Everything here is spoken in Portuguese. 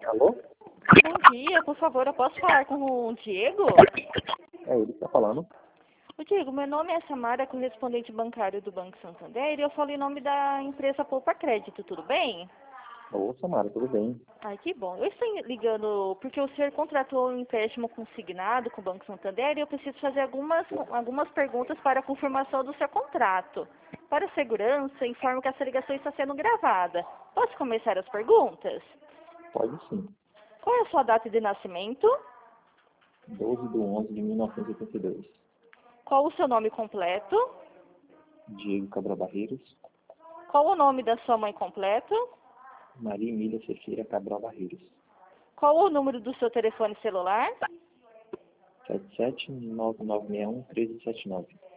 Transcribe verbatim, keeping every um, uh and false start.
Alô? Bom dia, por favor, eu posso falar com o Diego? É ele que está falando. O Diego, meu nome é Samara, correspondente bancário do Banco Santander, e eu falo em nome da empresa Poupa Crédito, tudo bem? Ô, Samara, tudo bem? Ai, que bom. Eu estou ligando porque o senhor contratou um empréstimo consignado com o Banco Santander e eu preciso fazer algumas, algumas perguntas para a confirmação do seu contrato. Para segurança, informo que essa ligação está sendo gravada. Posso começar as perguntas? Pode sim. Qual é a sua data de nascimento? doze de onze de mil novecentos e oitenta e dois. Qual o seu nome completo? Diego Cabral Barreiros. Qual o nome da sua mãe completo? Maria Emília Cerqueira Cabral Barreiros. Qual o número do seu telefone celular? sete sete nove nove seis um três sete nove.